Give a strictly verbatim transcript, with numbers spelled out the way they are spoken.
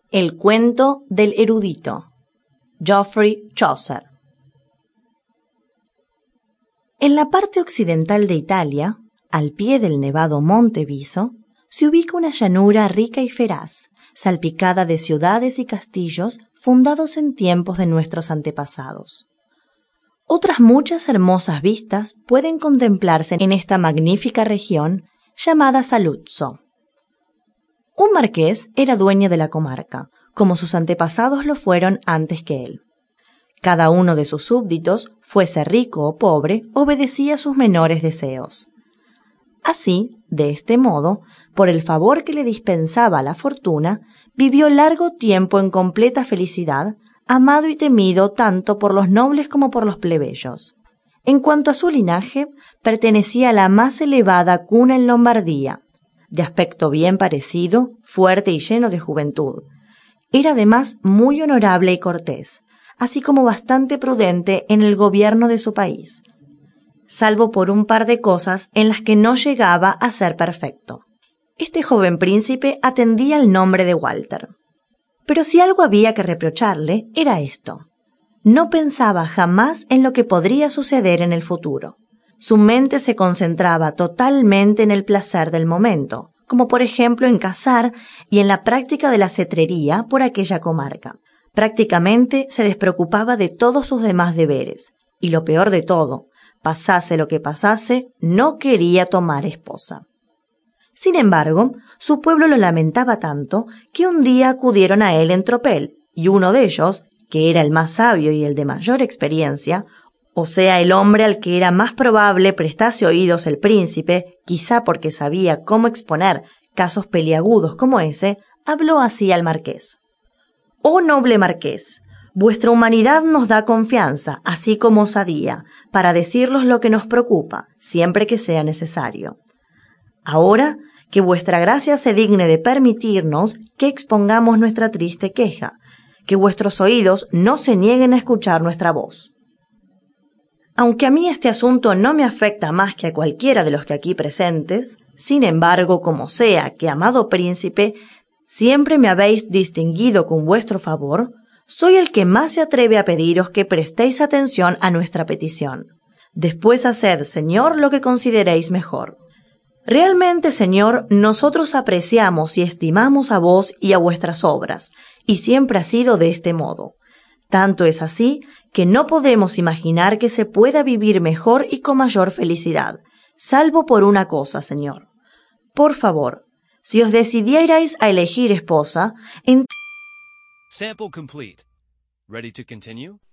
El cuento del erudito, Geoffrey Chaucer. En la parte occidental de Italia, al pie del nevado Monte Viso, se ubica una llanura rica y feraz, salpicada de ciudades y castillos fundados en tiempos de nuestros antepasados. Otras muchas hermosas vistas pueden contemplarse en esta magnífica región llamada Saluzzo. Un marqués era dueño de la comarca, como sus antepasados lo fueron antes que él. Cada uno de sus súbditos, fuese rico o pobre, obedecía sus menores deseos. Así, de este modo, por el favor que le dispensaba la fortuna, vivió largo tiempo en completa felicidad, amado y temido tanto por los nobles como por los plebeyos. En cuanto a su linaje, pertenecía a la más elevada cuna en Lombardía, de aspecto bien parecido, fuerte y lleno de juventud. Era además muy honorable y cortés, así como bastante prudente en el gobierno de su país, salvo por un par de cosas en las que no llegaba a ser perfecto. Este joven príncipe atendía el nombre de Walter. Pero si algo había que reprocharle, era esto: no pensaba jamás en lo que podría suceder en el futuro. Su mente se concentraba totalmente en el placer del momento, como por ejemplo en cazar y en la práctica de la cetrería por aquella comarca. Prácticamente se despreocupaba de todos sus demás deberes, y lo peor de todo, pasase lo que pasase, no quería tomar esposa. Sin embargo, su pueblo lo lamentaba tanto que un día acudieron a él en tropel, y uno de ellos, que era el más sabio y el de mayor experiencia, o sea, el hombre al que era más probable prestase oídos el príncipe, quizá porque sabía cómo exponer casos peliagudos como ese, habló así al marqués. «Oh noble marqués, vuestra humanidad nos da confianza, así como osadía, para decirnos lo que nos preocupa, siempre que sea necesario. Ahora, que vuestra gracia se digne de permitirnos que expongamos nuestra triste queja, que vuestros oídos no se nieguen a escuchar nuestra voz. Aunque a mí este asunto no me afecta más que a cualquiera de los que aquí presentes, sin embargo, como sea que, amado príncipe, siempre me habéis distinguido con vuestro favor, soy el que más se atreve a pediros que prestéis atención a nuestra petición. Después haced, señor, lo que consideréis mejor. Realmente, señor, nosotros apreciamos y estimamos a vos y a vuestras obras, y siempre ha sido de este modo. Tanto es así que no podemos imaginar que se pueda vivir mejor y con mayor felicidad, salvo por una cosa, señor. Por favor, si os decidierais a elegir esposa, en... Sample complete. Ready to continue?